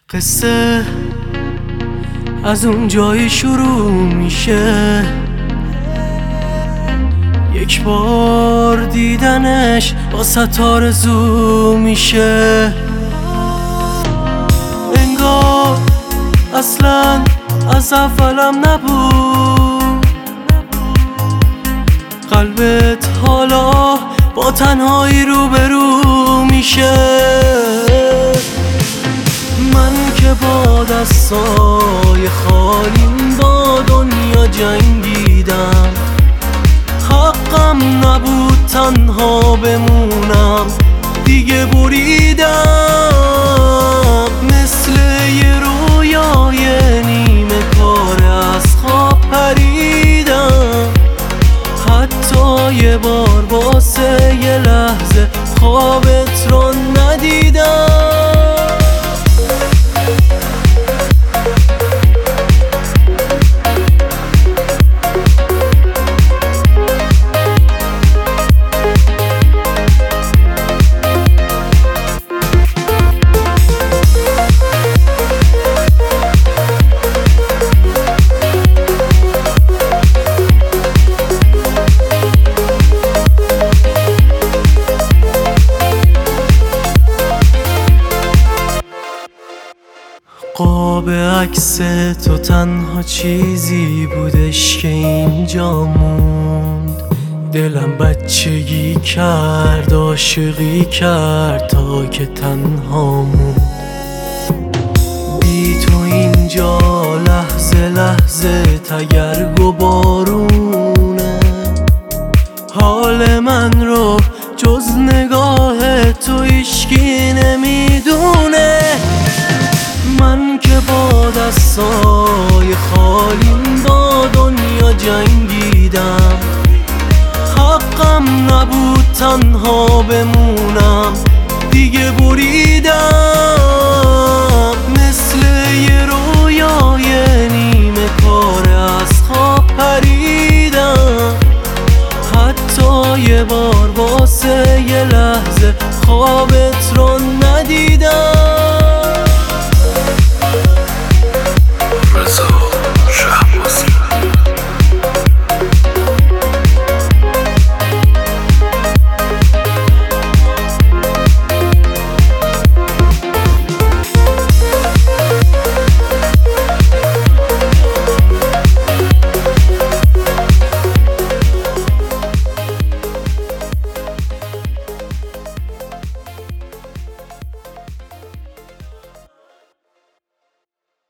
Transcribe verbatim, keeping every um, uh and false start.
قصه از اون جایی شروع میشه، یک بار دیدنش واسه آرزو میشه. انگار اصلا از اولم نبود، قلبت حالا با تنهایی روبرو میشه. من که با دستای خالیم با دنیا جنگیدم، حقم نبود تنها بمونم، دیگه بریدم. مثل یه رویای نیمه کاره از خواب پریدم، حتی یه بار واسه یه لحظه خوابت رو ندیدم. قاب عکس تو تنها چیزی بودش که اینجا موند. دلم بچگی کرد، عاشقی کرد تا که تنها موند. بی تو اینجا لحظه لحظه تگرگ و بارونه، حال من رو جز نگاه تو هیچکی نمیدونه. من که با دستای خالیم با دنیا جنگیدم، حقم نبود تنها بمونم، دیگه بریدم. مثل یه رویای نیمه کاره از خواب پریدم، حتی یه بار واسه یه لحظه خوابت رو